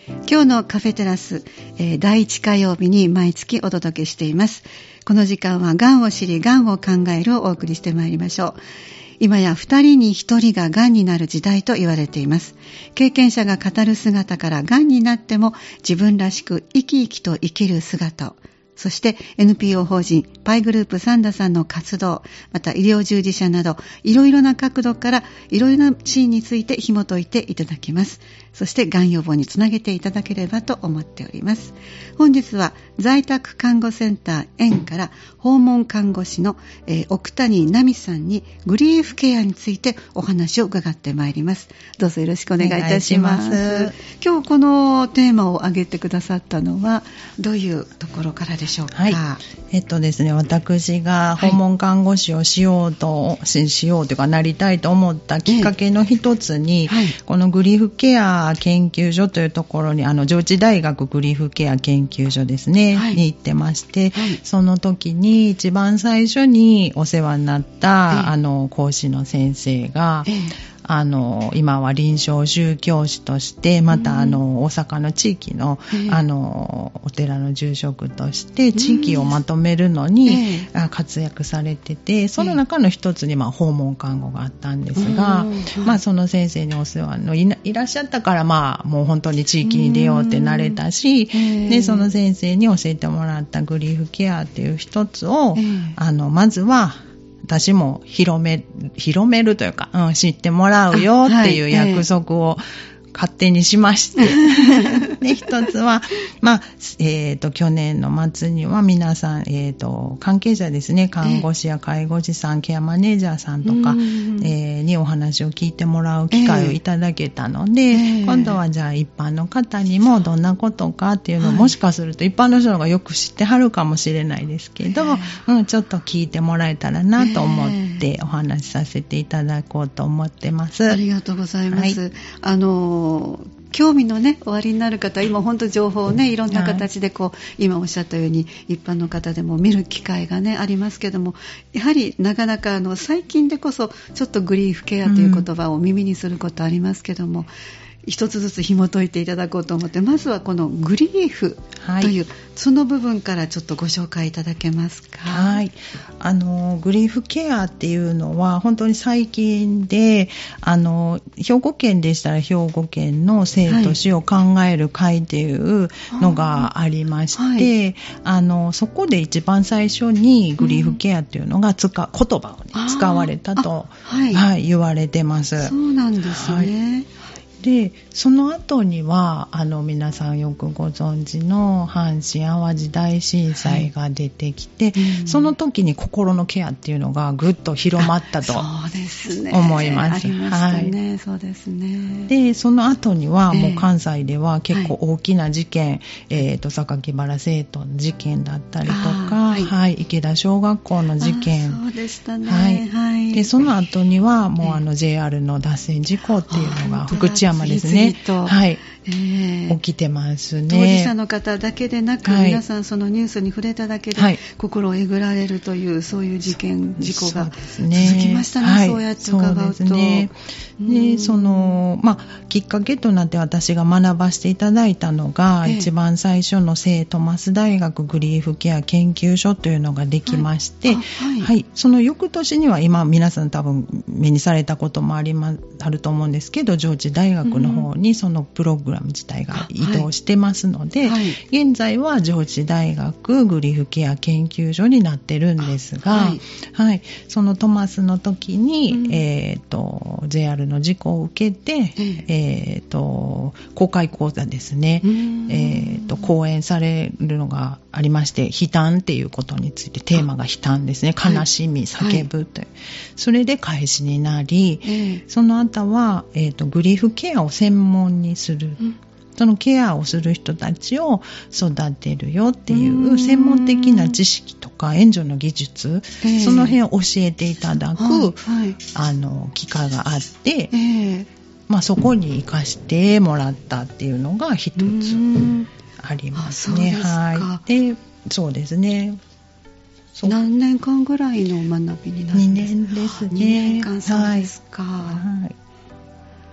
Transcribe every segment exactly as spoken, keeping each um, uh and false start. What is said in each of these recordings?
今日のカフェテラス、えー、だいいち火曜日に毎月お届けしています。この時間はがんを知りがんを考えるをお送りしてまいりましょう。今やふたりにひとりががんになる時代と言われています。経験者が語る姿からがんになっても自分らしく生き生きと生きる姿を、そして エヌピーオー 法人パイグループサンダさんの活動、また医療従事者などいろいろな角度からいろいろなシーンについて紐解いていただきます。そしてがん予防につなげていただければと思っております。本日は在宅看護センター園から訪問看護師の、えー、奥谷奈美さんにグリーフケアについてお話を伺ってまいります。どうぞよろしくお願いいたします。お願いします。今日このテーマを挙げてくださったのはどういうところからでしょうか。 はい、えっとですね、私が訪問看護師をしようと、はい、し, しようというかなりたいと思ったきっかけの一つに、はい、このグリーフケア研究所というところに、あの上智大学グリーフケア研究所ですね、はい、に行ってまして、はい、その時に一番最初にお世話になった、はい、あの講師の先生が、はい、あの今は臨床宗教師としてまたあの大阪の地域の、えー、あのお寺の住職として地域をまとめるのに、えー、活躍されてて、その中の一つに、まあ、訪問看護があったんですが、えーまあ、その先生にお世話の い, いらっしゃったから、まあ、もう本当に地域に出ようってなれたし、えー、でその先生に教えてもらったグリーフケアっていう一つを、えー、あのまずは私も広め、広めるというか、うん、知ってもらうよっていう約束を勝手にしまして。で、一つは、まあ、えっと、去年の末には皆さん、えっと、関係者ですね、看護師や介護士さん、ケアマネージャーさんとか、えー、にお話を聞いてもらう機会をいただけたので、えー、今度はじゃあ一般の方にもどんなことかっていうのを、もしかすると一般の人がよく知ってはるかもしれないですけど、えーうん、ちょっと聞いてもらえたらなと思ってお話しさせていただこうと思ってます。 ありがとうございます。はい、あの興味のねおありになる方、今本当情報をねいろんな形でこう、はい、今おっしゃったように一般の方でも見る機会がねありますけども、やはりなかなかあの最近でこそちょっとグリーフケアという言葉を耳にすることありますけども、うん、一つずつ紐解いていただこうと思って、まずはこのグリーフという、はい、その部分からちょっとご紹介いただけますか。 はい、あのグリーフケアっていうのは本当に最近で、あの兵庫県でしたら兵庫県の生と死を考える会っていうのがありまして、はい、あのそこで一番最初にグリーフケアっていうのが使う言葉を、ね、使われたと、はいはい、言われてます。 そうなんですね。はい、 でその後にはあの皆さんよくご存知の阪神淡路大震災が出てきて、はいうん、その時に心のケアっていうのがぐっと広まったと思います。 ありましたね、はい、そうですね。 でその後にはもう関西では結構大きな事件、えーえー、と榊原生徒の事件だったりとか、はいはい、池田小学校の事件、 そうでしたね、 はいはい、 でその後にはもうあの ジェイアール の脱線事故っていうのが福知山ですね、はい、えー、起きてますね。 当事者の方だけでなく、はい、皆さんそのニュースに触れただけで心をえぐられるという、はい、そういう事件事故が続きましたね。はい、そうやって伺うと、そうですね。 でその、まあ、きっかけとなって私が学ばせていただいたのが、えー、一番最初の聖トマス大学グリーフケア研究所というのができまして、はいはいはい、その翌年には今皆さん多分目にされたこともありま、あると思うんですけど、上智大学の方にそのプログラム自体が移動してますので、はい、現在は上智大学グリーフケア研究所になってるんですが、はいはい、そのトマスの時に、うんえー、と ジェイアール の事故を受けて、えー、と公開講座ですね、えー、と講演されるのがありまして、悲嘆っていうことについてテーマが悲嘆ですね、悲しみ、叫ぶという、はい、それで開始になり、えー、その後は、えー、とグリーフケアを専門にする、うんそのケアをする人たちを育てるよっていう専門的な知識とか援助の技術、えー、その辺を教えていただく、はいはい、あの機会があって、えーまあ、そこに生かしてもらったっていうのが一つありますね。はい。で、そうですね。 何年間ぐらいの学びになるんですか？ にねんですね。 にねんかん、そうですか。 はいはい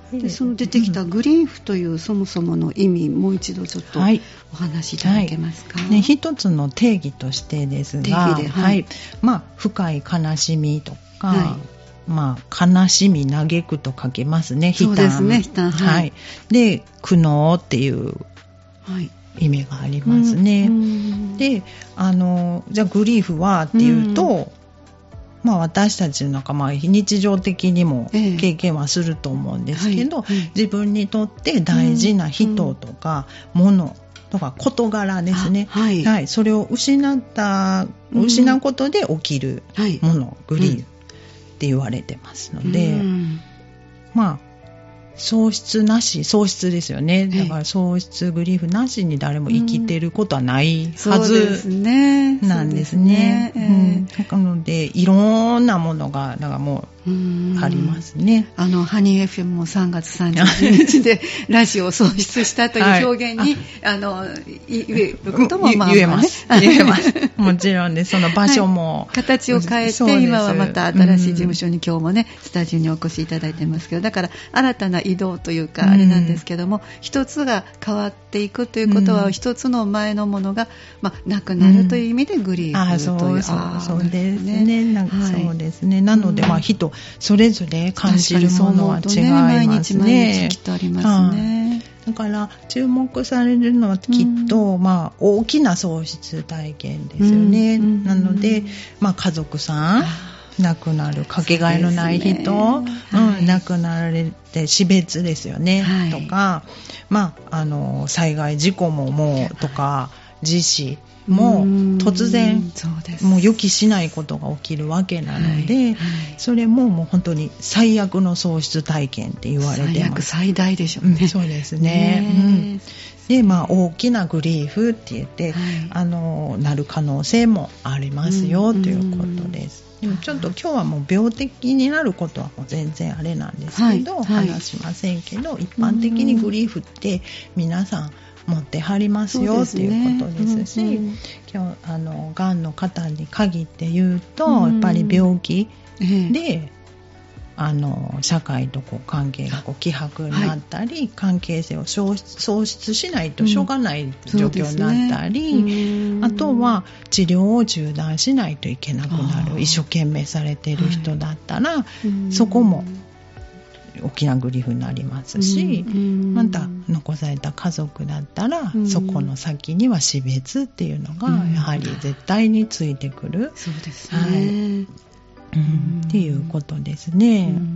でその出てきたグリーフというそもそもの意味、もう一度ちょっとお話しいただけますか。 はいはい、ね、一つの定義としてですが、 定義で、 はいはい、まあ、深い悲しみとか、はい、まあ、悲しみ嘆くと書けますね。 そうですね、悲嘆、 はいはい、で苦悩っていう意味がありますね。うん、で、あのじゃあグリーフはっていうと、うん、まあ、私たちの中、まあ、日常的にも経験はすると思うんですけど、ええ、はいはい、自分にとって大事な人とか物とか事柄ですね、はいはい、それを失った失うことで起きるもの、はい、グリーフって言われてますので、うん、まあ喪失なし、喪失ですよね。だから喪失、グリーフなしに誰も生きてることはないはずなんですね。なのでいろんなものがだからもうありますね。 あのハニー エフエム もさんがつさんじゅういちにちでラジオを喪失したという表現に、はい、あの言えることもまあ、まあ、 言えます。言えます。もちろんでその場所も、 はい、形を変えて今はまた新しい事務所に今日もねスタジオにお越しいただいてますけど、だから新たな移動というかあれなんですけども、うん、一つが変わっていくということは、うん、一つの前のものが、まあ、なくなるという意味でグリーフという、うん、あそうそうそうですね。なんかそうですね。なので、まあ、人それぞれ感じるものは違いますね。毎日毎日きっとありますね。だから注目されるのはきっと、うん、まあ、大きな喪失体験ですよね。うん、なので、まあ、家族さん亡くなる、かけがえのない人、ね、うん、はい、亡くなられて死別ですよね、はい、とか、まあ、あの災害事故ももうとか地震も突然もう予期しないことが起きるわけなので、はいはい、それももう本当に最悪の喪失体験って言われてます。 最悪最大でしょうね、 うん、そうですね、うん、で、まあ、大きなグリーフって言って、はい、あのなる可能性もありますよ、うん、ということです。でもちょっと今日はもう病的になることはもう全然あれなんですけど、はいはい、話しませんけど、一般的にグリーフって皆さん持ってはりますよっていうことですし、うん、今日あのがんの方に限って言うと、うん、やっぱり病気で、ええ、あの社会とこう関係がこう希薄になったり、はい、関係性を喪失、喪失しないとしょうがない状況になったり、うんね、あとは治療を中断しないといけなくなる、一生懸命されている人だったら、はい、そこも大きなグリーフになりますし、うん、また残された家族だったら、うん、そこの先には死別っていうのがやはり絶対についてくる、うん、 そうですね、 はい、うん、っていうことですね。うん、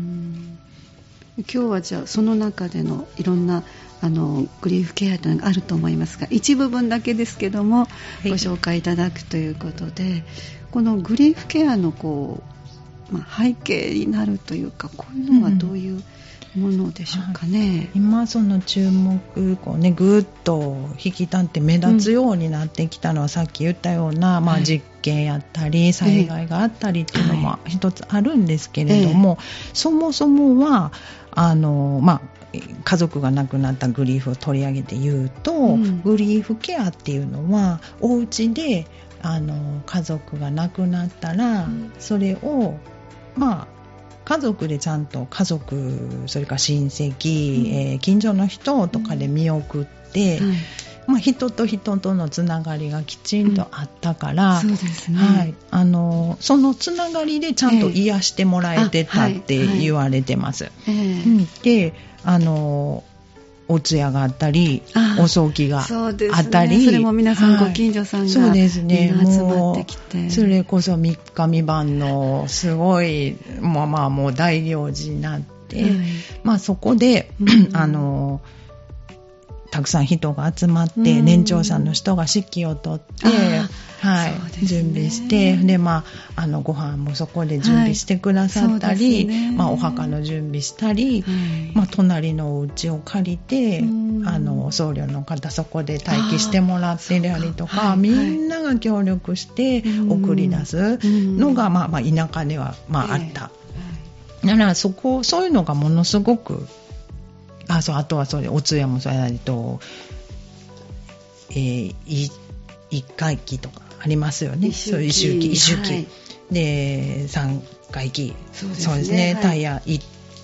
今日はじゃあその中でのいろんなあのグリーフケアというのがあると思いますが、一部分だけですけども、はい、ご紹介いただくということで、このグリーフケアのこう、まあ、背景になるというか、こういうのはどういうものでしょうかね。 うん、今その注目こう、ね、ぐっと引き立って目立つようになってきたのは、うん、さっき言ったような、まあ、実験やったり、はい、災害があったりっていうのも一つあるんですけれども、はい、そもそもはあの、まあ、家族が亡くなったグリーフを取り上げて言うと、うん、グリーフケアっていうのはお家であの家族が亡くなったら、うん、それをまあ家族でちゃんと家族、それから親戚、うん、えー、近所の人とかで見送って、うん、まあ、人と人とのつながりがきちんとあったから、 うん、そうですね、 はい、あのそのつながりでちゃんと癒してもらえてたって言われてます。えーうん、で、あのお通夜があったり、お葬儀があったり、 そ,、ね、それも皆さん、はい、ご近所さんがそうですね、 集まってきて、 それこそみっかみ晩のすごい、まあ、まあもう大行事になって、はい、まあ、そこで、うん、あのたくさん人が集まって、うん、年長者の人が指揮を取って、はい、ね、準備して、で、まあ、あのご飯もそこで準備してくださったり、はい、ね、まあ、お墓の準備したり、はい、まあ、隣のお家を借りて、うん、あの僧侶の方そこで待機してもらってたりとか、はい、みんなが協力して送り出すのが、うん、まあまあ、田舎では、まあ、あった、えー、だからそこ、そういうのがものすごく、あ, そうあとはそれお通夜もそうやと、えー、い一回忌とかありますよね。一周忌、一周忌、一周忌、はい、で三回忌、そうですね、そうですね、タイヤ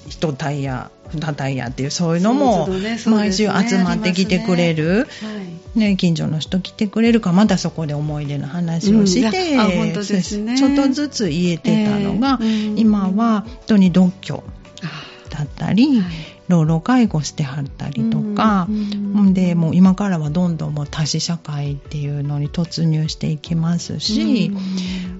一体や二体やっていうそういうのも毎週集まってきてくれる、ね、近所の人来てくれるかまたそこで思い出の話をして、うん本当ですね、ちょっとずつ言えてたのが、えー、今は本当に独居だったり、はい、老老介護してはったりとか、うん、でもう今からはどんどんもう多子社会っていうのに突入していきますし、うん、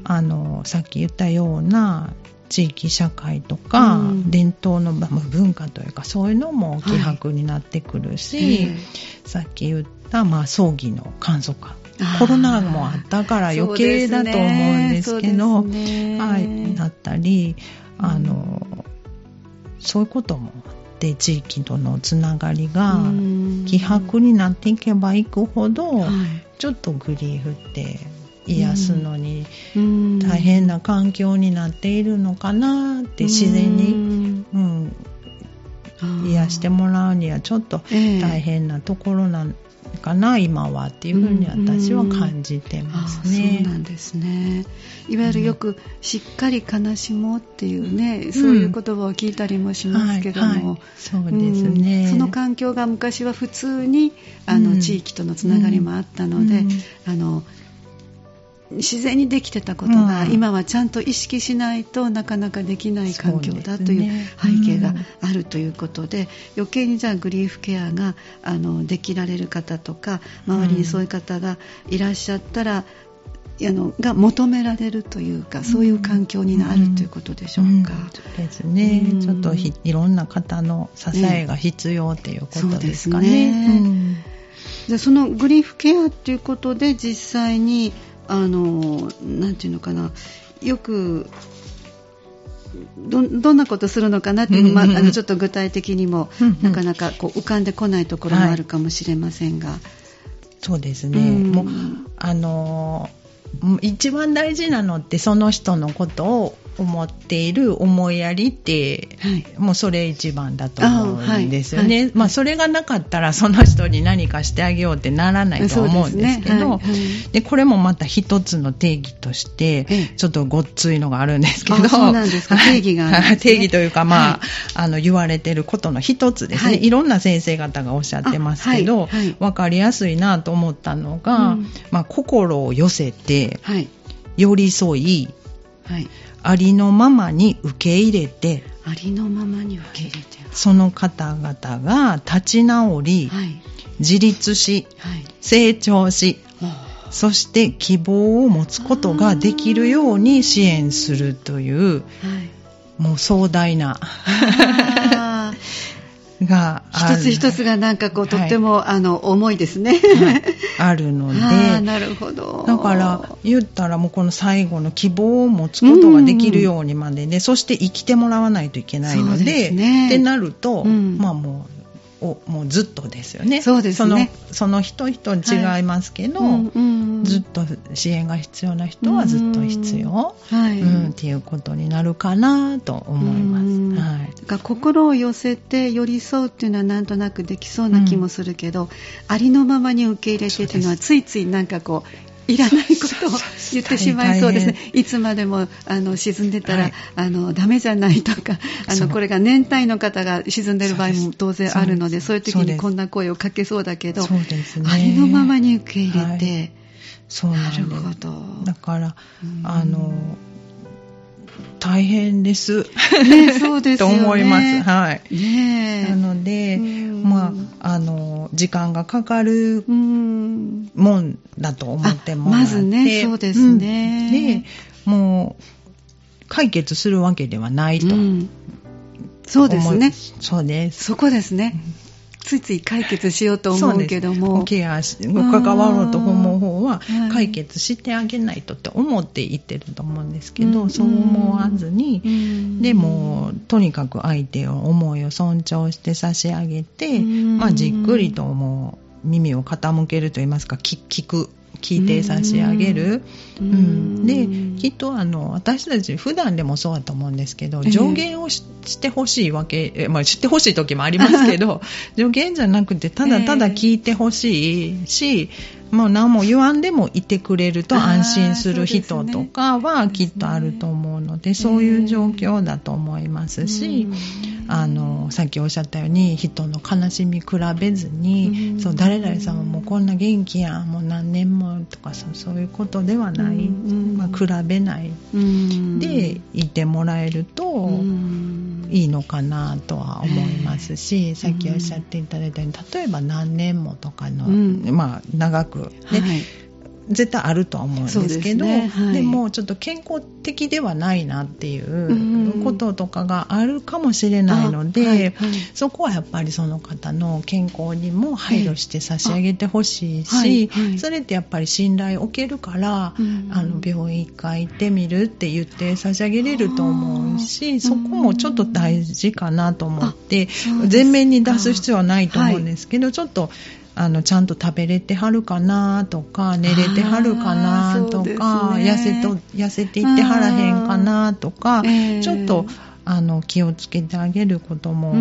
あのさっき言ったような地域社会とか、うん、伝統の文化というかそういうのも希薄になってくるし、はいさっき言った、まあ、葬儀の簡素化コロナもあったから余計だと思うんですけど、ねはい、だったりあの、うん、そういうこともで地域とのつながりが希薄になっていけばいくほど、はい、ちょっとグリーフって癒すのに大変な環境になっているのかなって自然に、うんうん、癒してもらうにはちょっと大変なところなのかな、えー、今はっていうふうに私は感じてますね。 そうなんですね。いわゆるよくしっかり悲しもうっていうね、うん、そういう言葉を聞いたりもしますけども、はいはい、 そうですね、 うん、その環境が昔は普通にあの、うん、地域とのつながりもあったので、うん、あの自然にできてたことが、うん、今はちゃんと意識しないとなかなかできない環境だという背景があるということで、うん、余計にじゃあグリーフケアがあのできられる方とか周りにそういう方がいらっしゃったら、うん、あのが求められるというか、そういう環境になるということでしょうか、うんうん、 そうですね、うん、ちょっとひいろんな方の支えが必要ということですかね、 ね、うん、じゃあそのグリーフケアということで実際にあのなんていうのかな、よく ど, どんなことするのかなっていうの、まあ、あのちょっと具体的にもなかなかこう浮かんでこないところもあるかもしれませんが、はい、 そうですね、うん、もうあの一番大事なのってその人のことを思っている思いやりって、はい、もうそれ一番だと思うんですよね、はいはい、まあ、それがなかったらその人に何かしてあげようってならないと思うんですけど、で、ねはいはい、でこれもまた一つの定義としてちょっとごっついのがあるんですけど、 そうなんですか、定義があるんですね、 定義というか、まあはい、あの言われていることの一つですね、はい、いろんな先生方がおっしゃってますけど、はいはい、分かりやすいなと思ったのが、うん、まあ、心を寄せて、はい、寄り添い、はい、ありのままに受け入れて、 ありのままに受け入れて、 その方々が立ち直り、はい、自立し、はい、成長し、そして希望を持つことができるように支援するという、はい、もう壮大なが一つ一つがなんかこうとっても、はい、あの重いですね、 はい、あるので、 あ、なるほど。 だから言ったらもうこの最後の希望を持つことができるようにまでで、うん、そして生きてもらわないといけないの で, で、ね、ってなると、うん、まあもうおもうずっとですよね。 そうですね。 その、その人人違いますけど、はい、うんうん、ずっと支援が必要な人はずっと必要、はいうん、っていうことになるかなと思います。うんはい、 だから心を寄せて寄り添うっていうのはなんとなくできそうな気もするけど、うん、ありのままに受け入れてっていうのはついついなんかこういらないことを言ってしまいそうですね。いつまでもあの沈んでたら、はい、あのダメじゃないとか、あのこれが年単位の方が沈んでる場合も当然あるので、そういう時にこんな声をかけそうだけど、そうですね、ありのままに受け入れて、はい、 そうなんです。なるほど。だからあの大変です、 ね、そうですよねと思います、はいね、 なので、まあ、あの時間がかかるもんだと思ってもらって、 まずね、そうですね、 うん、でもう解決するわけではないと、うん、 そうですね、 そうです、 そこですね、ついつい解決しようと思うけども、 ケアし関わろうと思う方は解決してあげないとって思って言ってると思うんですけど、うん、そう思わずに、うん、でもとにかく相手を思いを尊重して差し上げて、うん、まあ、じっくりともう耳を傾けるといいますか、聞, 聞く聞いて差し上げる、うんうん、できっとあの私たち普段でもそうだと思うんですけど、助言を し,、えー、してほしいわけ、まあ、知ってほしい時もありますけど助言じゃなくてただただ聞いてほしいし、えー、もう何も言わんでもいてくれると安心する人とかはきっとあると思うので、そういう状況だと思いますし、 あのさっきおっしゃったように人の悲しみ比べずに、そう誰々さんはもうこんな元気やもう何年もとか そう、そういうことではない、まあ、比べないでいてもらえるといいのかなとは思いますし、さっきおっしゃっていただいたように例えば何年もとかの、まあ、長く、ね、はい、絶対あるとは思うんですけど、で、ね、はい、でもちょっと健康的ではないなっていうこととかがあるかもしれないので、はいはい、そこはやっぱりその方の健康にも配慮して差し上げてほしいし、はいはい、それってやっぱり信頼を受けるから、うん、あの病院一回行ってみるって言って差し上げれると思うし、そこもちょっと大事かなと思って、前面に出す必要はないと思うんですけど、はい、ちょっとあのちゃんと食べれてはるかなとか寝れてはるかなとか、ね、痩せと痩せていってはらへんかなとか、えー、ちょっとあの気をつけてあげることも、うん、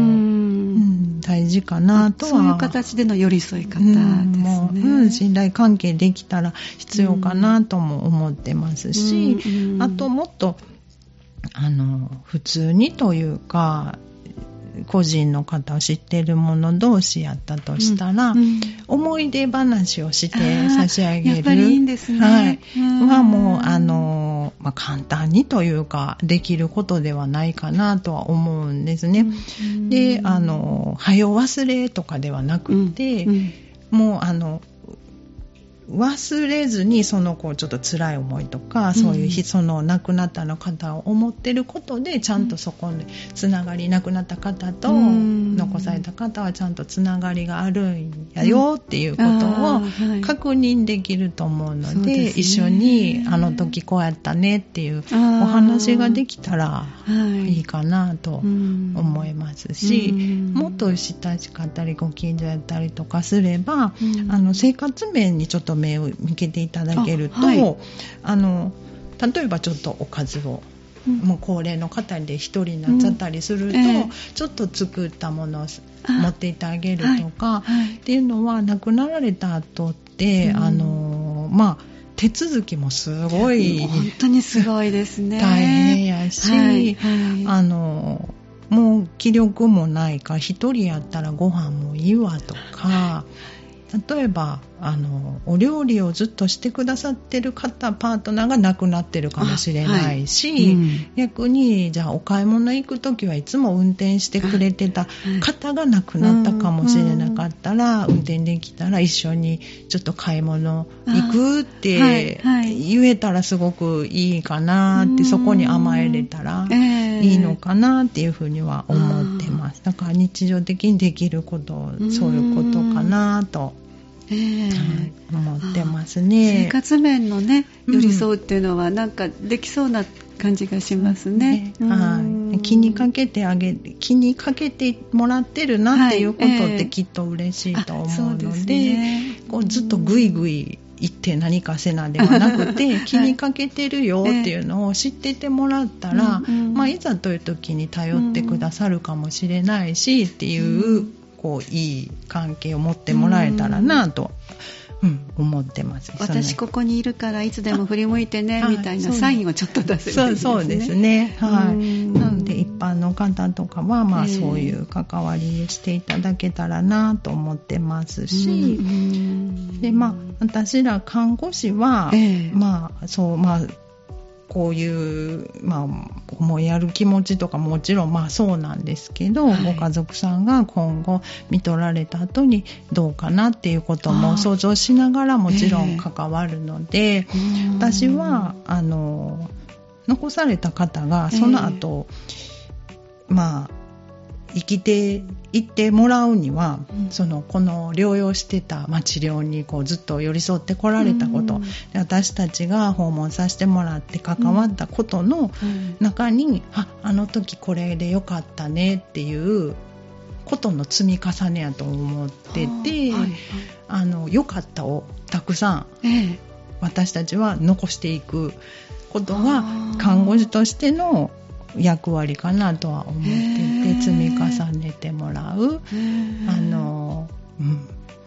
大事かなとは。 そういう形での寄り添い方ですね。うんもううん、信頼関係できたら必要かなとも思ってますし、うん、あともっとあの普通にというか個人の方を知っている者同士やったとしたら、うんうん、思い出話をして差し上げる。 やっぱりいいんですね。 はい。はもうあの、まあ、簡単にというかできることではないかなとは思うんですね。うん、で、あの早忘れとかではなくて、うんうん、もうあの忘れずにそのこうちょっと辛い思いとか、うん、そういうその亡くなったの方を思ってることでちゃんとそこにつながり、亡くなった方と残された方はちゃんとつながりがあるんやよっていうことを確認できると思うので、うんはい、一緒にあの時こうやったねっていうお話ができたらいいかなと思いますし、うん、もっと親しかったりご近所やったりとかすれば、うん、あの生活面にちょっと目を向けていただけると、あ、はい、あの例えばちょっとおかずを、うん、もう高齢の方で一人になっちゃったりすると、うんえー、ちょっと作ったものを持っていってあげるとか、はいはい、っていうのは亡くなられた後って、うん、あのまあ手続きもすごい本当にすごいですね。 大変やし、はいはい、あのもう気力もないから一人やったらご飯もいいわとか、例えばあのお料理をずっとしてくださってる方パートナーが亡くなってるかもしれないし、はいうん、逆にじゃあお買い物行くときはいつも運転してくれてた方が亡くなったかもしれなかったら、運転できたら一緒にちょっと買い物行くって言えたらすごくいいかなって、そこに甘えれたらいいのかなっていうふうには思ってます。だから日常的にできること、そういうことかなとえーはい、思ってますね。 生活面のね寄り添うっていうのはなんかできそうな感じがしますね。 ねはい、気にかけてあげ気にかけてもらってるなっていうことってきっと嬉しいと思うので、はいえーね、こうずっとグイグイ言って何かせなではなくて気にかけてるよっていうのを知っててもらったら、はいまあ、いざという時に頼ってくださるかもしれないしっていう、うんこういい関係を持ってもらえたらなと、うんうん、思ってます。 私ここにいるからいつでも振り向いてねみたいなサインをちょっと出せるといいですね。 そうですね、はい、なので一般の方とかは、まあ、そういう関わりをしていただけたらなと思ってますし、で、まあ、私ら看護師は、えー、まあそうまあこういう、まあ、思いやる気持ちとかもちろんまあそうなんですけど、はい、ご家族さんが今後見取られた後にどうかなっていうことも想像しながらもちろん関わるので、えー、私はあの残された方がその後、えー、まあ生きていってもらうには、うん、そのこの療養してた、まあ、治療にこうずっと寄り添ってこられたこと、うん、で私たちが訪問させてもらって関わったことの中に、うん、あ、あの時これでよかったねっていうことの積み重ねやと思ってて、はいはい、あのよかったをたくさん、ええ、私たちは残していくことが看護師としての役割かなとは思っていて、積み重ねてもらうあの、うん、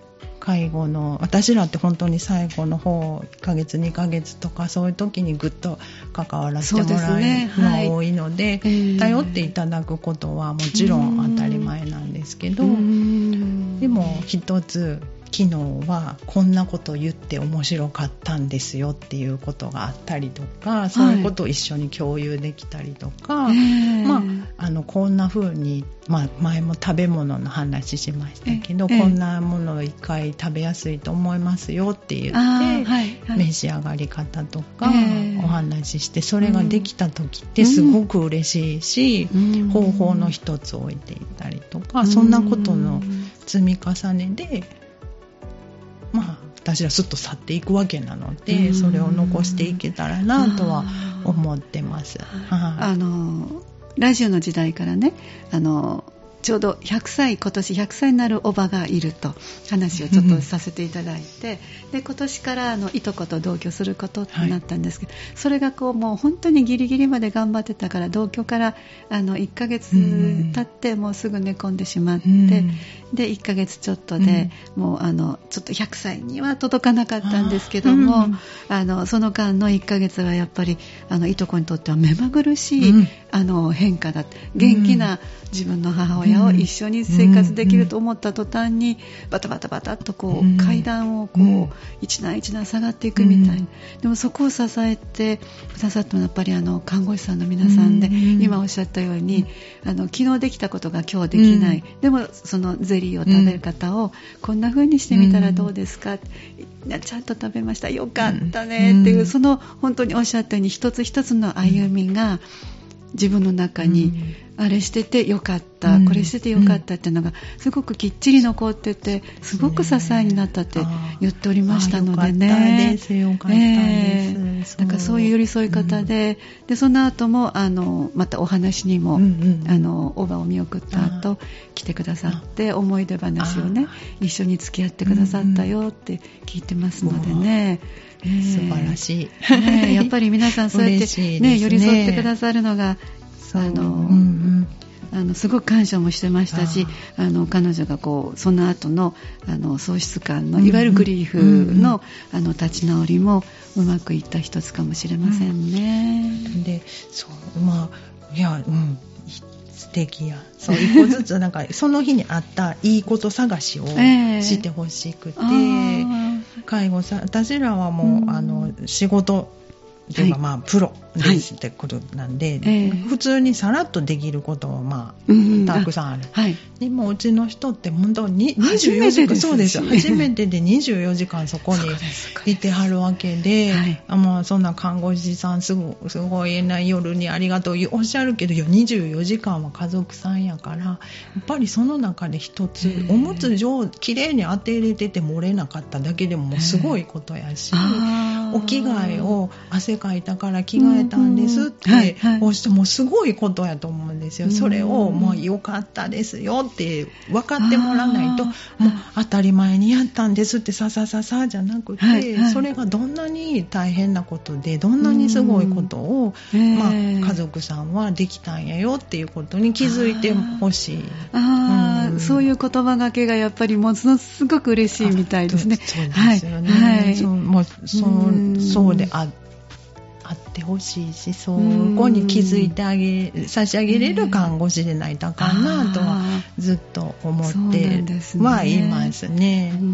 介護の私らって本当に最後の方いっかげつにかげつとかそういう時にぐっと関わらせてもらえるのが多いので、ね、はい、頼っていただくことはもちろん当たり前なんですけど、でも一つ昨日はこんなこと言って面白かったんですよっていうことがあったりとか、そういうことを一緒に共有できたりとか、はい、まあ、あのこんな風に、まあ、前も食べ物の話しましたけど、こんなものを一回食べやすいと思いますよって言って、はいはい、召し上がり方とかお話しして、それができた時ってすごく嬉しいし、うん、方法の一つ置いていたりとか、そんなことの積み重ねでまあ、私はすっと去っていくわけなので、それを残していけたらなとは思ってます。 あのラジオの時代からね、あのちょうどひゃくさい、今年ひゃくさいになるおばがいると話をちょっとさせていただいて、で今年からあのいとこと同居することになったんですけど、はい、それがこうもう本当にギリギリまで頑張ってたから、同居からあのいっかげつ経ってもうすぐ寝込んでしまって、うん、でいっかげつちょっとで、うん、もうあのちょっとひゃくさいには届かなかったんですけども、あ、うん、あのその間のいっかげつはやっぱりあのいとこにとっては目まぐるしい、うん、あの変化だった。元気な自分の母親を一緒に生活できると思った途端にバタバタバタっとこう階段をこう一段一段下がっていくみたいな。でもそこを支えてくださったのはやっぱりあの看護師さんの皆さんで、今おっしゃったようにあの昨日できたことが今日できない、でもそのゼリーを食べる方をこんな風にしてみたらどうですか、ちゃんと食べました、よかったねっていう、その本当におっしゃったように一つ一つの歩みが自分の中にあれしててよかった、うん、これしててよかったっていうのがすごくきっちり残ってて、すごく支えになったって言っておりましたのでね。 よかったです、よかったです、えー、だからそういう寄り添い方で、うん、でその後もあのまたお話にも、うんうん、あのおばを見送った後来てくださって思い出話をね一緒に付き合ってくださったよって聞いてますのでね、 えー、素晴らしい、ね、やっぱり皆さんそうやって、ねね、寄り添ってくださるのがあの、うんうん、あのすごく感謝もしてましたし、あの彼女がこうその後のあの喪失感の、いわゆるグリーフ の,、うんうん、あの立ち直りもうまくいった一つかもしれませんね、 うん、でそうまあいやうん素敵や、そう一個ずつなんかその日にあったいいこと探しをしてほしくて、えー、介護さ私らはもう、うん、あの仕事というか、まあ、プロでしてくるなんで、はいえー、普通にさらっとできることは、まあうん、たくさんある、はい、でもうちの人って本当ににじゅうよじかんそうですよ初めてでにじゅうよじかんそこにいてはるわけで、はい、あまあ、そんな看護師さんすご、すごいな夜にありがとうおっしゃるけどにじゅうよじかんは家族さんやから、やっぱりその中で一つ、えー、おむつ上きれいに当て入れてて漏れなかっただけでももうすごいことやし、えー、お着替えを汗かいたから着替えたんですっておしてもすごいことやと思うんですよ。それをもう良かったですよって分かってもらわないと、もう当たり前にやったんですってささささじゃなくて、はいはい、それがどんなに大変なことでどんなにすごいことを、まあ、家族さんはできたんやよっていうことに気づいてほしい。 あ、うん、そういう言葉がけがやっぱりものすごく嬉しいみたいですね。 そうですよね、はいはい、そうもうそうそうでああってほしいし、そこに気づいてあげ差し上げれる看護師でないとあかんなとはずっと思ってはいますね。うん、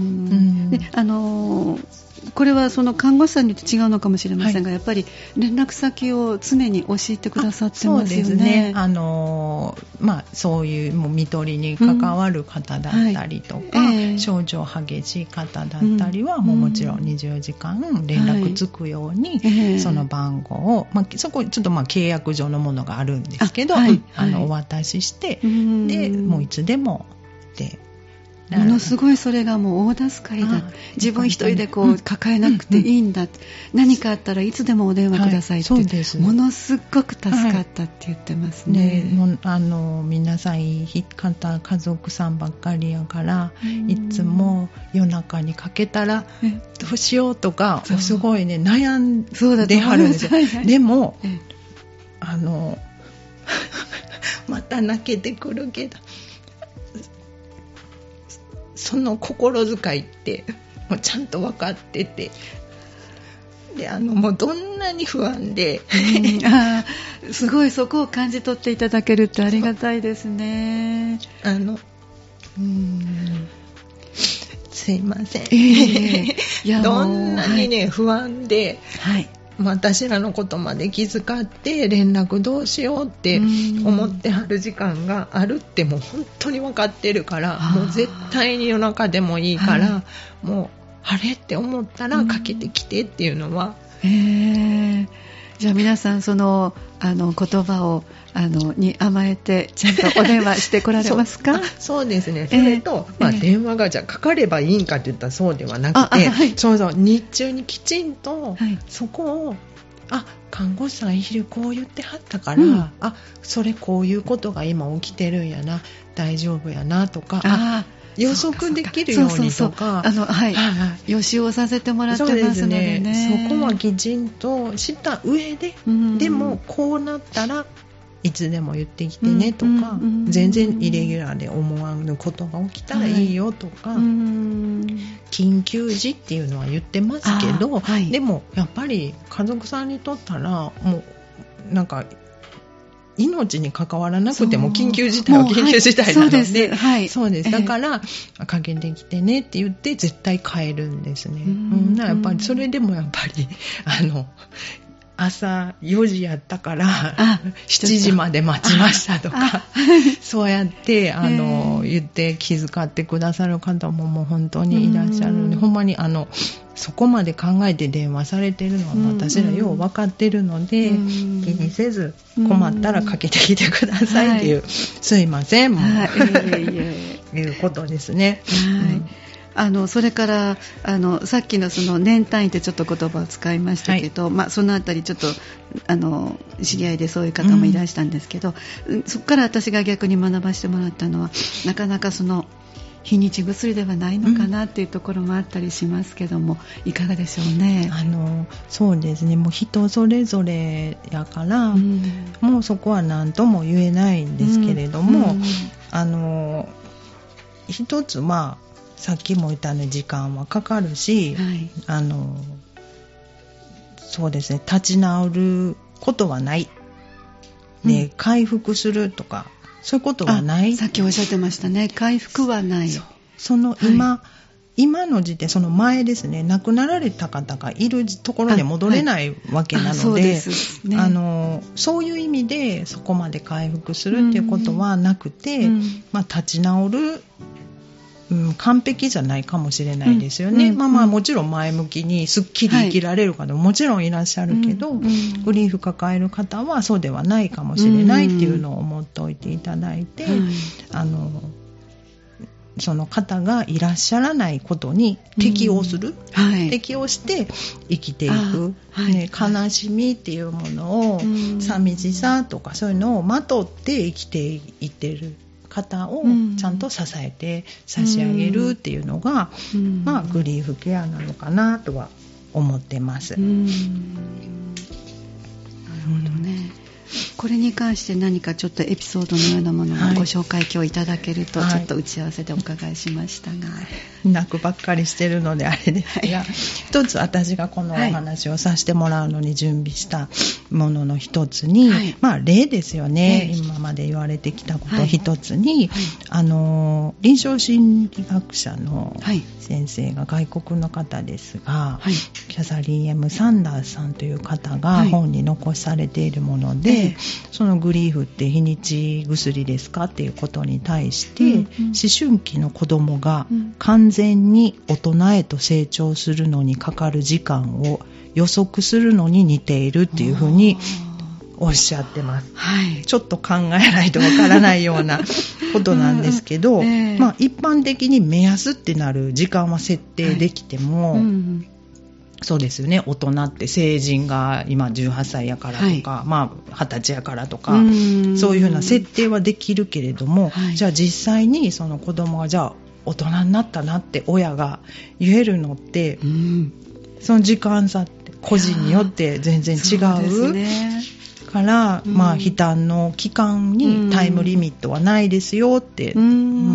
であのーこれはその看護師さんによって違うのかもしれませんが、はい、やっぱり連絡先を常に教えてくださってますよね。 そうですね、あのーまあ、そういうもう看取りに関わる方だったりとか、うんはいえー、症状激しい方だったりは、うん、もうもちろんにじゅうよじかん連絡つくように、はいその番号を、まあ、そこちょっとまあ契約上のものがあるんですけど、あ、はいあのお渡しして、うん、でもういつでもでものすごいそれがもう大助かりだ。自分一人でこう抱えなくていいんだ、うんうん、何かあったらいつでもお電話くださいって、はい、そうです、ものすごく助かったって言ってますね、 はい、あの皆さんいい方家族さんばっかりやから、いつも夜中にかけたらどうしようとかすごいね悩んではるんですよ。でもあのまた泣けてくるけどその心遣いってもうちゃんと分かってて、であのもうどんなに不安で、 うん、あすごいそこを感じ取っていただけるってありがたいですね。 あのうーんすいません、えー、いやどんなにね、はい、不安で、 はい、 私らのことまで気遣って連絡どうしようって思ってはる時間があるってもう本当に分かってるから、もう絶対に夜中でもいいから、はい、もうあれって思ったらかけてきてっていうのは、 えー、じゃあ皆さんそのあの言葉をあのに甘えてちゃんとお電話してこられますか？ そ, そうですね。それと、えーまあ、電話がじゃあかかればいいんかって言ったらそうではなくて、はい、そうそう日中にきちんとそこを、はい、あ看護師さん昼こう言ってはったから、うん、あそれこういうことが今起きてるんやな大丈夫やなとか、あ予測できるようにとか、 あの、はいはい、予習をさせてもらってますのでね。そうですね。 そこはきちんとした上で、うん、でもこうなったらいつでも言ってきてねとか、うんうん、全然イレギュラーで思わぬことが起きたらいいよとか、はい、緊急時っていうのは言ってますけど、はい、でもやっぱり家族さんにとったらもうなんか命に関わらなくても緊急事態は緊急事態なので、はい、そうです、はい、そうです。だから、えー、かけてきてねって言って絶対変えるんですね。うん、やっぱりそれでもやっぱりあの朝よじやったからしちじまで待ちましたとかそうやってあの言って気遣ってくださる方ももう本当にいらっしゃるので、ほんまにあのそこまで考えて電話されてるのは私らよう分かってるので、気にせず困ったらかけてきてくださいっていう、はい、すいませんもう、はい、いうことですね。 はい、うんあのそれからあのさっきのその年単位ってちょっと言葉を使いましたけど、はいまあ、そのあたりちょっとあの知り合いでそういう方もいらしたんですけど、うん、そこから私が逆に学ばせてもらったのはなかなかその日にち薬ではないのかなっていうところもあったりしますけども、うん、いかがでしょうね。 あのそうですね、もう人それぞれやから、うん、もうそこは何とも言えないんですけれども、うんうん、あの一つまあさっきも言ったように時間はかかるし、はい、あのそうですね立ち直ることはない、ねうん、回復するとかそういうことはない。 さっきおっしゃってましたね、回復はない。 そ, その今、はい、今の時点その前ですね、亡くなられた方がいるところに戻れないわけなので、あのそういう意味でそこまで回復するっていうことはなくて、うんまあ、立ち直るうん、完璧じゃないかもしれないですよね、うんうん、まあまあもちろん前向きにすっきり生きられる方ももちろんいらっしゃるけど、はいうんうん、グリーフ抱える方はそうではないかもしれないっていうのを思っておいていただいて、うんうん、あのその方がいらっしゃらないことに適応する、うんはい、適応して生きていく、はいね、悲しみっていうものを、うん、寂しさとかそういうのをまとって生きていってる方をちゃんと支えて差し上げるっていうのが、うん、まあ、グリーフケアなのかなとは思ってます。うん、なるほどね。これに関して何かちょっとエピソードのようなものをご紹介、はい、今日いただけるとちょっと打ち合わせでお伺いしましたが、はい、 泣くばっかりしてるのであれですが、はい、一つ私がこのお話をさせてもらうのに準備したものの一つに、はい、まあ例ですよね、はい、今まで言われてきたこと一つに、はいはい、あの臨床心理学者の先生が外国の方ですが、はい、キャサリン・エム・サンダースさんという方が本に残されているもので、はいそのグリーフって日にち薬ですかっていうことに対して、うんうん、思春期の子供が完全に大人へと成長するのにかかる時間を予測するのに似ているっていうふうにおっしゃってます、はい、ちょっと考えないとわからないようなことなんですけど、うんえーまあ、一般的に目安ってなる時間は設定できても、はいうんそうですよね、大人って成人が今じゅうはっさいやからとか、はい、まあはたちやからとかそういうふうな設定はできるけれども、はい、じゃあ実際にその子供がじゃあ大人になったなって親が言えるのって、うん、その時間差って個人によって全然違う。そうですね、 から、うん、まあ、悲嘆の期間にタイムリミットはないですよって、うん、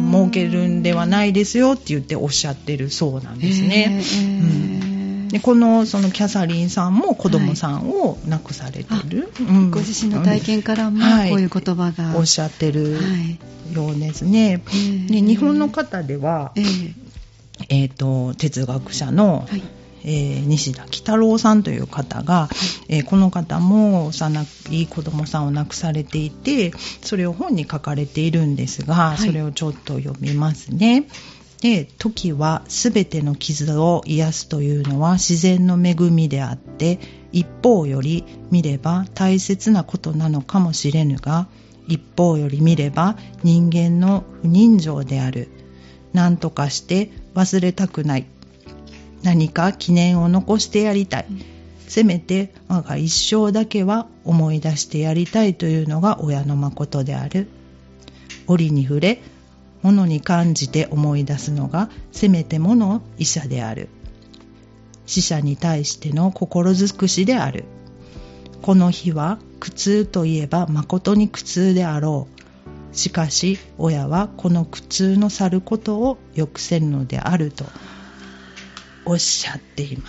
設けるんではないですよって言っておっしゃってるそうなんですね。えーうん、でこの、そのキャサリンさんも子供さんを亡くされてる、はいうん、 ご自身の体験からもこういう言葉が、 はい、おっしゃってるようですね。はい、で日本の方では、えーえーと、哲学者の、はいえー、西田喜太郎さんという方が、えー、この方も幼い子供さんを亡くされていて、それを本に書かれているんですが、はい、それをちょっと読みますね。で、時はすべての傷を癒すというのは自然の恵みであって、一方より見れば大切なことなのかもしれぬが、一方より見れば人間の不人情である。何とかして忘れたくない。何か記念を残してやりたい、うん、せめて我が一生だけは思い出してやりたいというのが親の誠である。折に触れ物に感じて思い出すのがせめてもの医者である。死者に対しての心尽くしである。この日は苦痛といえば誠に苦痛であろう。しかし親はこの苦痛の去ることを抑せるのであるとおっしゃっています。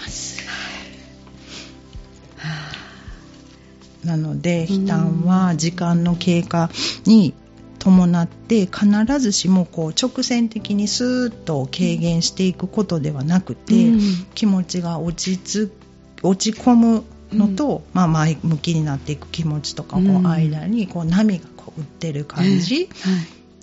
なので悲嘆は時間の経過に伴って必ずしもこう直線的にスーッと軽減していくことではなくて、うん、気持ちが落ちつ落ち込むのと、うんまあ、前向きになっていく気持ちとかの間にこう波がこう打ってる感じ、うんはい、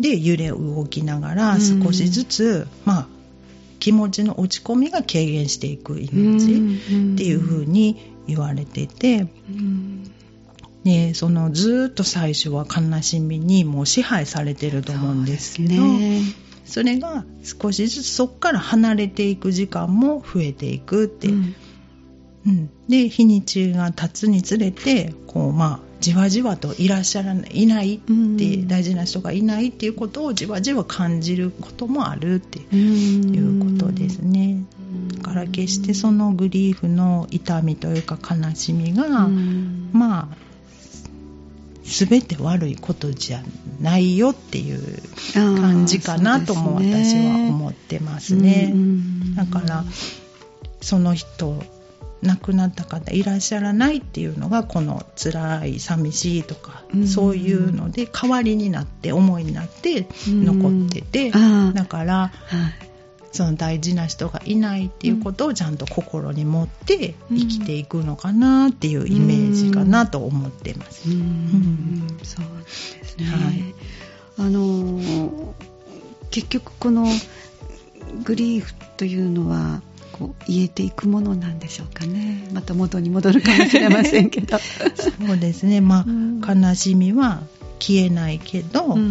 で揺れ動きながら少しずつ、うんまあ気持ちの落ち込みが軽減していくイメージっていう風に言われてて、でそのずっと最初は悲しみにもう支配されてると思うんですけど、 そ, ね、それが少しずつそこから離れていく時間も増えていくって、うんうん、で日にちが経つにつれてこうまあじわじわといらっしゃらないいないって、うん、大事な人がいないっていうことをじわじわ感じることもあるっていうことですね。だから決してそのグリーフの痛みというか悲しみが、うん、まあ全て悪いことじゃないよっていう感じかなとも私は思ってますね。だからその人亡くなった方いらっしゃらないっていうのがこの辛い寂しいとか、うん、そういうので代わりになって思いになって残ってて、うん、だから、はい、その大事な人がいないっていうことをちゃんと心に持って生きていくのかなっていうイメージかなと思ってます、うんうん、 そうですね、はい、あの結局このグリーフというのはこう癒えていくものなんでしょうかね。また元に戻るかもしれませんけどそうですね、まあ、うん、悲しみは消えないけど、うん、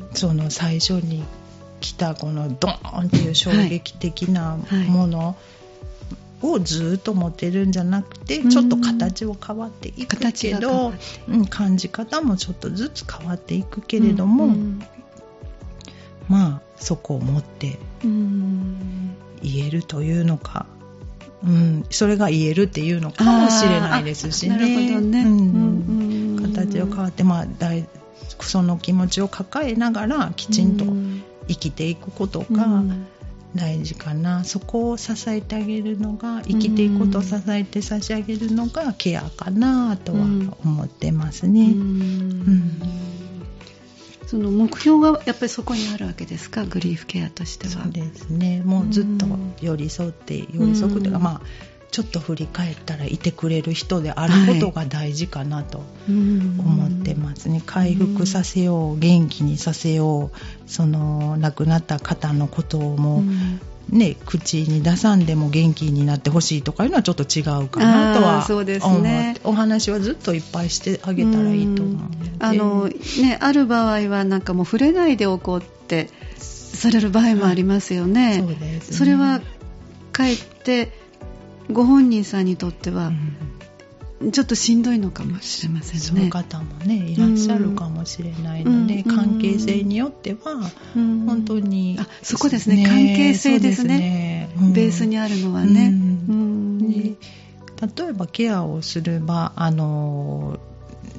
その最初に来たこのドーンっていう衝撃的なものをずっと持ってるんじゃなくて、はい、ちょっと形を変わっていくけど、うん、感じ方もちょっとずつ変わっていくけれども、うん、まあそこを持って言えるというのか、うん、それが言えるっていうのかもしれないですしね。なるほどね、うんうん、形を変わって、まあ、大その気持ちを抱えながらきちんと生きていくことが大事かな、うん、そこを支えてあげるのが生きていくことを支えて差し上げるのがケアかなとは思ってますね、うんうん、 その目標がやっぱりそこにあるわけですか、グリーフケアとしては。 そうですね、もうずっと寄り添って寄り添うというか、まあちょっと振り返ったらいてくれる人であることが大事かなと思ってますね、はい、回復させよう、元気にさせよう、その亡くなった方のことをもう、ね、口に出さんでも元気になってほしいとかいうのはちょっと違うかなとは思って、ね、お話はずっといっぱいしてあげたらいいと思うので、 あの、ね、ある場合はなんかもう触れないでおこうってされる場合もありますよね、はい、そうですね。それはかえってご本人さんにとってはちょっとしんどいのかもしれませんね。 そういう方もねいらっしゃるかもしれないので、うん、関係性によっては本当に、 あ、そこですね、関係性ですね、うん、ベースにあるのはね、うん、 で例えばケアをする場、あの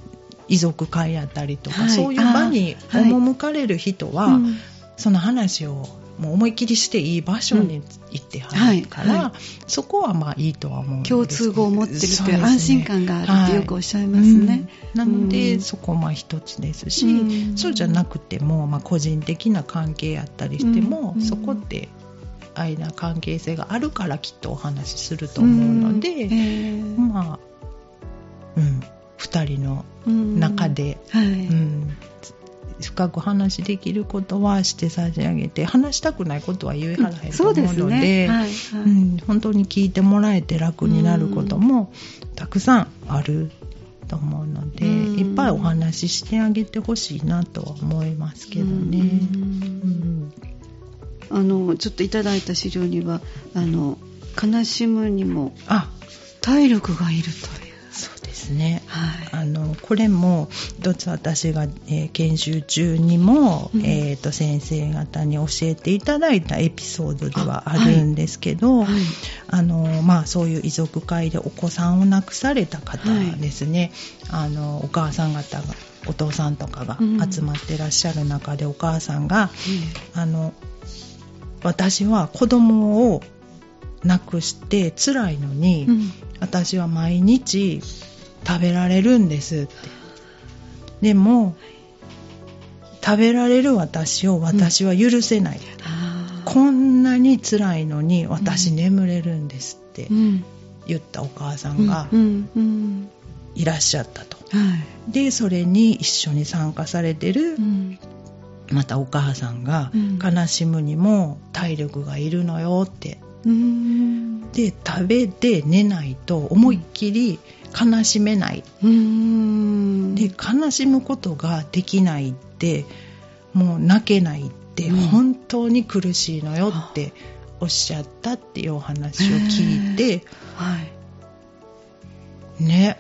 遺族会やったりとか、 はい、 そういう場に赴かれる人は、はい、その話をもう思い切りしていい場所に行ってはるから、うんはいはい、そこはまあいいとは思うんですけど、 共通語を持ってるという安心感があるってよくおっしゃいますね、はいうん、 なので、うん、そこはまあ一つですし、うん、そうじゃなくても、まあ、個人的な関係やったりしても、うん、そこって間関係性があるからきっとお話しすると思うので、うんえー、まあ、うん、ふたりの中で、うんはいうん、深く話できることはして差し上げて、話したくないことは言い払えると思うので、うんそうですねはいはいうん、本当に聞いてもらえて楽になることもたくさんあると思うので、うん、いっぱいお話ししてあげてほしいなとは思いますけどね、うんうんあのちょっといただいた資料にはあの悲しむにも体力がいるというそうですね、はい、あのこれも一つ私が、えー、研修中にも、うんえー、と先生方に教えていただいたエピソードではあるんですけど、はいはいあのまあ、そういう遺族会でお子さんを亡くされた方ですね、はい、あのお母さん方がお父さんとかが集まってらっしゃる中で、うん、お母さんが、うん、あの私は子供を亡くして辛いのに、うん、私は毎日食べられるんですって。でも食べられる私を私は許せないって、うん、こんなに辛いのに私眠れるんですって言ったお母さんがいらっしゃったと、うんうんうんはい、でそれに一緒に参加されてる、うんまたお母さんが、うん、悲しむにも体力がいるのよってうんで食べて寝ないと思いっきり悲しめないうんで悲しむことができないってもう泣けないって本当に苦しいのよっておっしゃったっていうお話を聞いて、はいね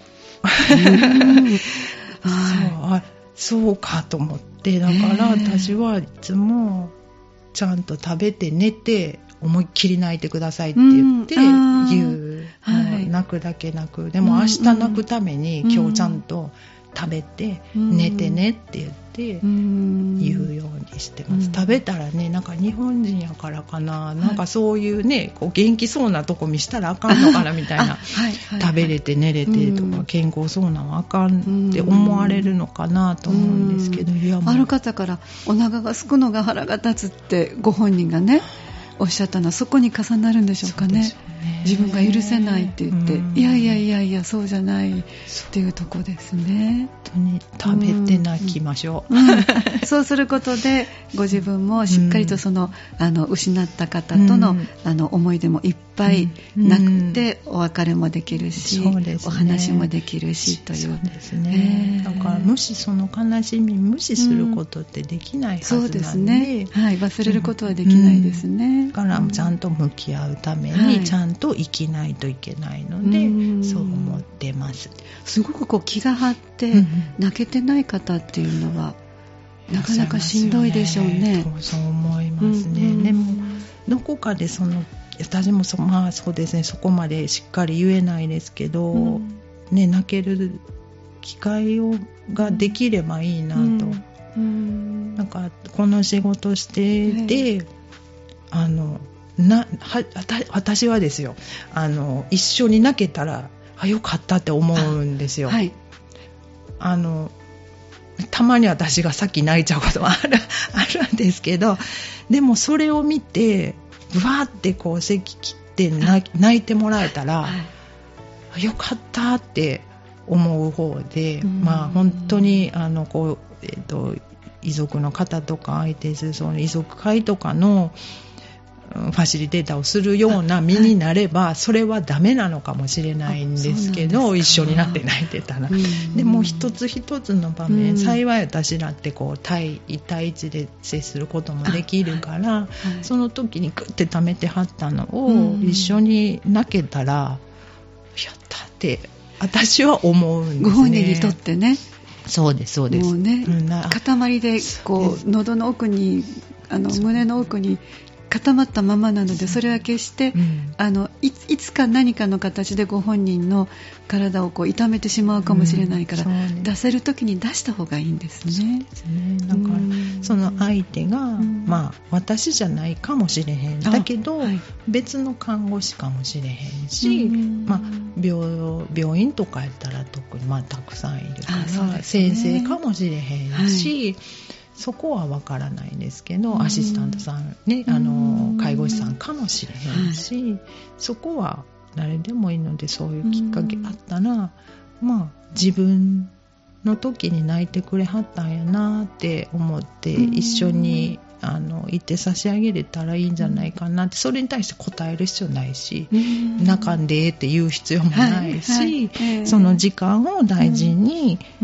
そうそうかと思って、だから私はいつもちゃんと食べて寝て思いっきり泣いてくださいって言って言う、はい、泣くだけ泣く、でも明日泣くために今日ちゃんと食べて寝てねって言って言うようにしてます。食べたらね、なんか日本人やからかな、なんかそういうねこう元気そうなとこ見したらあかんのかなみたいな、はいはい、食べれて寝れてとか健康そうなのあかんって思われるのかなと思うんですけど、いやもうある方からお腹がすくのが腹が立つってご本人がねおっしゃったのはそこに重なるんでしょうか ね, うね自分が許せないって言って、うん、いやいやいやいやそうじゃないっていうとこですね。 本当に食べて泣きましょう、 うんうん、そうすることでご自分もしっかりとその、うん、あの失った方との、うん、あの思い出もいっぱいなくて、うん、お別れもできるし、うんね、お話もできるしという。 そうですね、えー、だから無視その悲しみ無視することってできないはずなんで、うん、そうですね、 はい、忘れることはできないですね、うんだからちゃんと向き合うためにちゃんと生きないといけないので、はい、そう思ってます。 すごくこう気が張って泣けてない方っていうのは、うん、なかなかしんどいでしょうね。 そう思いますね、うん、でもどこかでその私も そ,、まあ、そうですねそこまでしっかり言えないですけど、うんね、泣ける機会をができればいいなと、うんうん、なんかこの仕事してて、はいあのなは私はですよあの一緒に泣けたらあよかったって思うんですよ、はい、あのたまに私が先泣いちゃうこともある、あるんですけど、でもそれを見てブワーってこう咳切って泣いてもらえたら、はい、よかったって思う方で、まあ本当にあのこう、えーと、遺族の方とか相手するその遺族会とかのファシリテーターをするような身になれば、はい、それはダメなのかもしれないんですけど、一緒になって泣いてたら、うん、でも一つ一つの場面、うん、幸い私らってこう対一対一で接することもできるから、はい、その時にグッて溜めてはったのを一緒に泣けたら、うん、やったって私は思うんですね。 ご本人にとってね。 そうですそうです。 もうね、うん、塊でこう喉の奥にあの胸の奥に固まったままなので、それは決して、うん、あの い, いつか何かの形でご本人の体をこう痛めてしまうかもしれないから、うんね、出せるときに出した方がいいんですね。 そうですね。だから、うん、その相手が、うん、まあ私じゃないかもしれへんだけど、はい、別の看護師かもしれへんし、うん、まあ、病, 病院とかやったら特に、まあ、たくさんいるから、ね、先生かもしれへんし、はい、そこは分からないんですけど、うん、アシスタントさん、ね、あの介護士さんかもしれへんし、はい、そこは誰でもいいので、そういうきっかけあったら、うん、まあ自分の時に泣いてくれはったんやなって思って、うん、一緒にあの言って差し上げれたらいいんじゃないかなって、それに対して答える必要ないし、うん、泣かんでって言う必要もないし、はいはい、その時間を大事に、うん、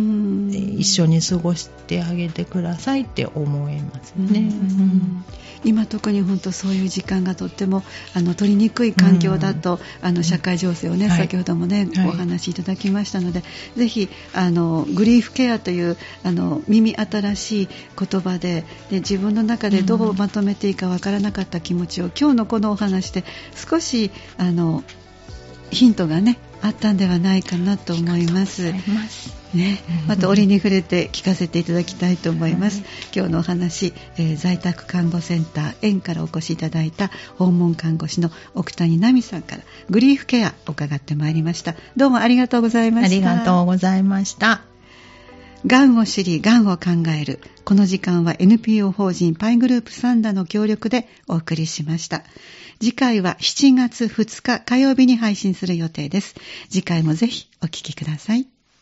一緒に過ごしてあげてくださいって思いますね。うんうん、 今特に本当そういう時間がとってもあの取りにくい環境だと、うん、あの社会情勢をね、うん、先ほどもね、はい、お話しいただきましたので、ぜひあのグリーフケアというあの耳新しい言葉 で, で自分の中でどうまとめていいかわからなかった気持ちを、うん、今日のこのお話で少しあのヒントがねあったんではないかなと思います。ね、また折に触れて聞かせていただきたいと思います。はい、今日のお話、えー、在宅看護センター園からお越しいただいた訪問看護師の奥谷奈美さんからグリーフケアを伺ってまいりました。どうもありがとうございました。 ありがとうございました。 がんを知り、がんを考える。この時間は エヌピーオー 法人パイグループサンダの協力でお送りしました。次回はしちがつふつか火曜日に配信する予定です。次回もぜひお聞きください。